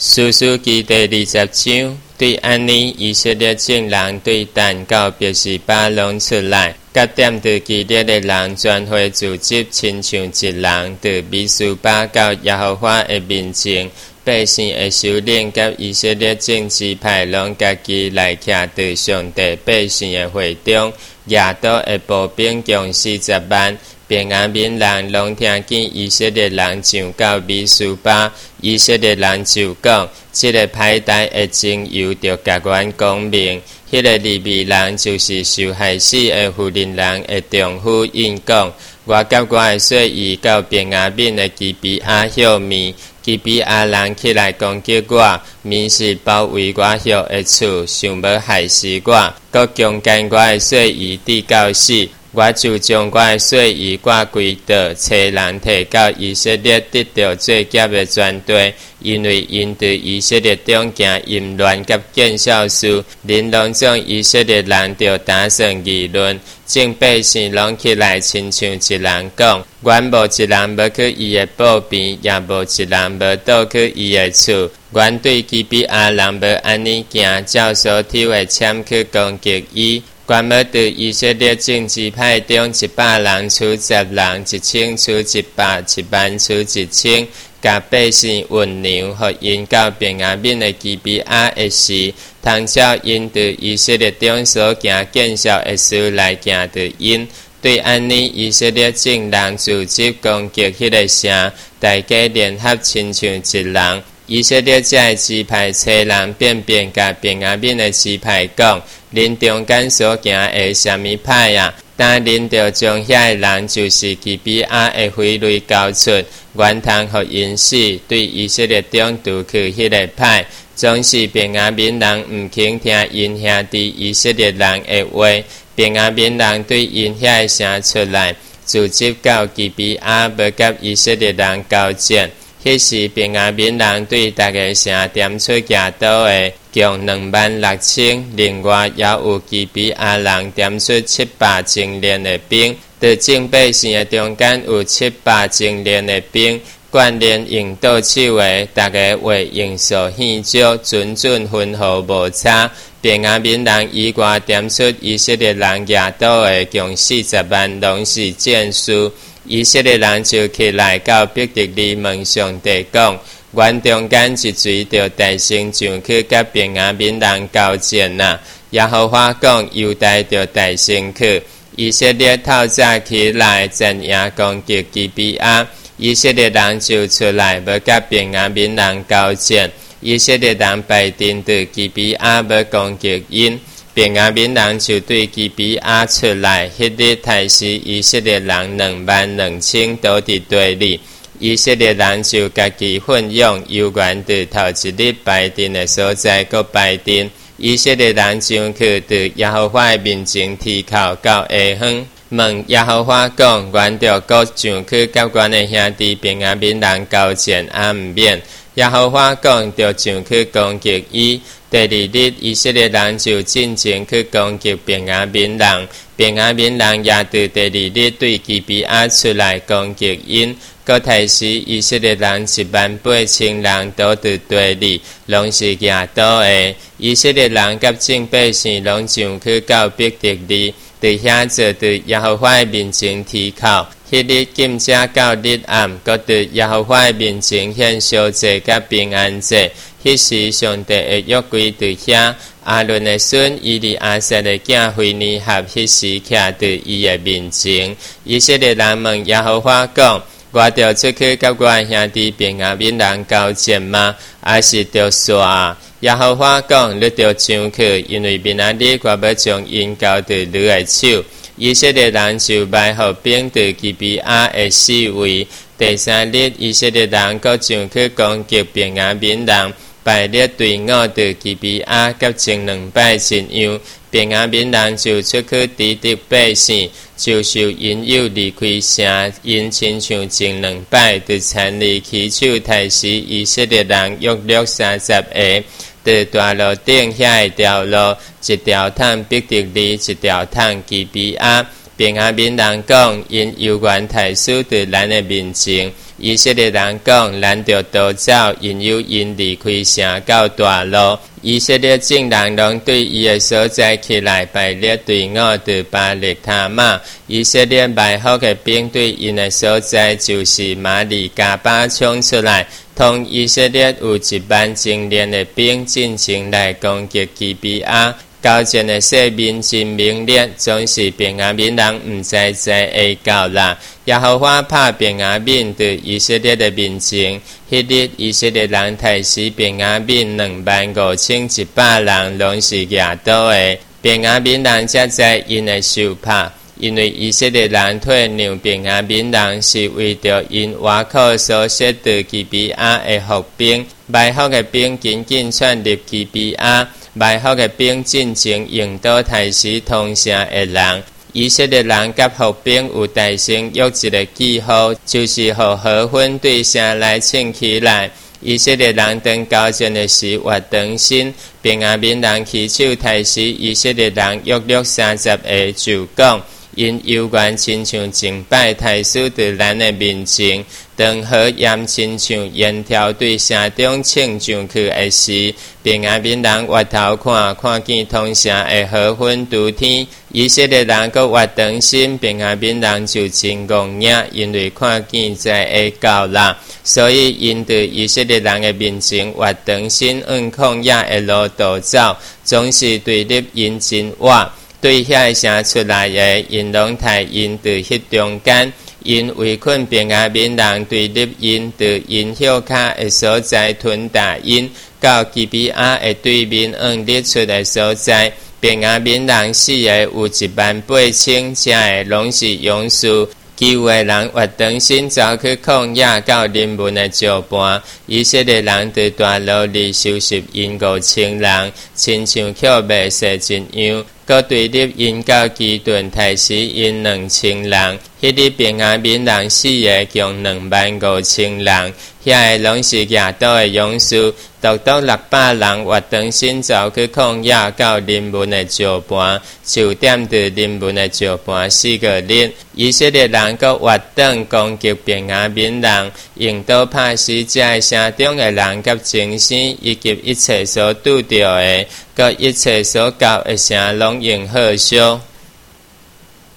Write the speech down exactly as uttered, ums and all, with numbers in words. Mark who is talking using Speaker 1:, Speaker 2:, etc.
Speaker 1: 士师記第二十章，對安尼以色列眾人對但到別是巴攏出來，甲點着基列的人全會聚集，親像一人，在米斯巴到耶和華的面前，百姓的首領甲以色列眾支派攏家己來徛在上帝百姓的會中，亞多的步兵共四十萬。便雅憫人攏聽見以色列人上到米斯巴，以色列人就講：這個歹代的經由着甲阮講明，迄、那個利未人就是受害死的婦人人的丈夫應講：我甲我的細姨到便雅憫的基比亞歇面，基比亞人起來攻擊我，免是包圍我歇的厝，想要害死我，閣強姦我的細姨直到死。我就將我的細姨掛歸倒，找人提到以色列得到做劫的全地，因為因對以色列中行淫亂甲見笑事，恁攏將以色列人就打成議論，眾百姓攏起來親像一人講：阮無一人要去伊的堡邊，也無一人要倒去伊的厝。阮對基比亞人要安尼行，照所抽的籤去攻擊伊。阮要對以色列眾支派中一百人處十人，一千處一百，一萬處一千，甲百姓運牛，互因到便雅憫的基比亞的時，通照因對以色列中所行見笑的事來行着因。對安尼以色列眾人聚集攻擊迄個城，大家聯合親像一人。以色列這個支派找人便便甲便雅憫的支派講：恁中間所行的什麼派啊？但恁就將遐個人就是基比亞的匪類交出，原通互因死。對以色列中除去迄個派，總是便雅憫人毋肯聽因兄弟以色列人的話。便雅憫人對因遐個城出來，聚集到基比亞，要甲以色列人交戰。迄時便雅憫人對逐個城點出亞刀的，共兩萬六千，另外也有基比亞人點出七百精練的兵。在眾百姓的中間有七百精練的兵，慣練用刀手的，逐個為用數獻招，準準分毫無差。便雅憫人以外點出以色列人亞刀的，共四十萬，攏是戰士。以色列人就起來到伯特利問上帝講：阮中間一水就大聲上去甲便雅憫人交戰啊！耶和華講：猶大就大聲去。以色列透早起來戰贏攻擊基比亞，以色列人就出來要甲便雅憫人交戰。以色列人排陣對基比亞要攻擊因。便雅憫人就對基比亞出來，迄日開始以色列人兩萬兩千都佇地裡，以色列人就家己奮勇，由原佇頭一日排陣的所在閣排陣。以色列人上去佇耶和華的面前提口到下昏，問耶和華講：阮着閣上去甲阮的兄弟便雅憫人交戰，啊毋免。耶和華講：着上去攻擊伊。第二日，以色列人就進前去攻擊便雅憫人，便雅憫人也佇第二日對基比亞出來攻擊因。閣開始以色列人一萬八千人都佇地裡，攏是亞刀的。以色列人甲眾百姓攏上去到伯特利，佇遐坐佇耶和華的面前提口。迄日今朝到日暗，閣佇耶和華的面前獻燒祭甲平安祭。迄時上帝的約櫃佇遐，亞倫的孫以利亞撒的囝菲尼哈迄時徛佇伊的面前。以色列人問耶和華講：我着出去甲我的兄弟便雅憫人交戰嗎？還是着煞啊？耶和華講：你着上去，因為明仔日我要將因交佇你的手。以色列人就賣互兵佇基比亞的四圍。第三日，以色列人閣上去攻擊便雅憫人。排列隊伍佇基比亞，甲前兩擺一樣。便雅憫人就出去抵敵百姓，就受因誘離開城，因親像前兩擺，佇田裡起手殺死以色列人約略三十個。佇大路頂遐個條路，一條通伯特利，一條通基比亞。便雅憫人講：因猶原大使佇咱的面前， 以色列人讲，咱着逃走，因有因离开城到大路。以色列众人拢对伊的所在起来排列队伍，伫巴力他玛。以色列埋伏的兵对因的所在就是马利加巴冲出来，同以色列有一万精练的兵进前来攻击基比亚。交战的说明真明烈，总是便雅悯人毋知知会到啦。耶和华拍便雅悯伫以色列的面前，迄日以色列人杀死便雅悯两万五千一百人，拢是亚刀的。便雅悯人才知因的受拍，因为以色列人退让便雅悯人，是为着因瓦口所设的基比亚的伏兵，埋伏的兵紧紧窜入基比亚。埋伏的兵进前用刀杀死同城的人，以色列人甲伏兵有大声约一个记号，就是互河粉对城来请起来。以色列人当交战的时活长身，便雅悯人起手杀死以色列人约略三十个，就讲因犹原亲像敬拜太师伫咱的面前，当河盐亲像烟条对城中请上去的时，便雅悯人回头看，看见同城的河粉拄天。以色列人搁活长身，便雅悯人就真戆眼，因为看见才会到啦。所以因伫以色列人的面前活长身，往旷野的路途走，总是对立因真活。对遐城出来的，因拢杀因伫迄中间，因围困便雅悯人对立因，伫因脚骹的所在吞打因，到基比亚的对面往日出的所在，便雅悯人死的有一万八千，这的拢是勇士。其余的人活长身走去旷野到人文的石盘，以色列人伫大路里收拾因五千人，亲像捡麦踅一样。搁对立因到基顿杀死因两千人，迄日便雅悯人死的共两万五千人，遐个拢是亚刀的勇士，独独六百人活长身走去旷野到人文的石盘，就踮伫人文的石盘四个日。以色列人搁活转攻击便雅悯人，用刀拍死这个城中的人甲精神，以及一切所拄着的，搁一切所交的城拢用好烧。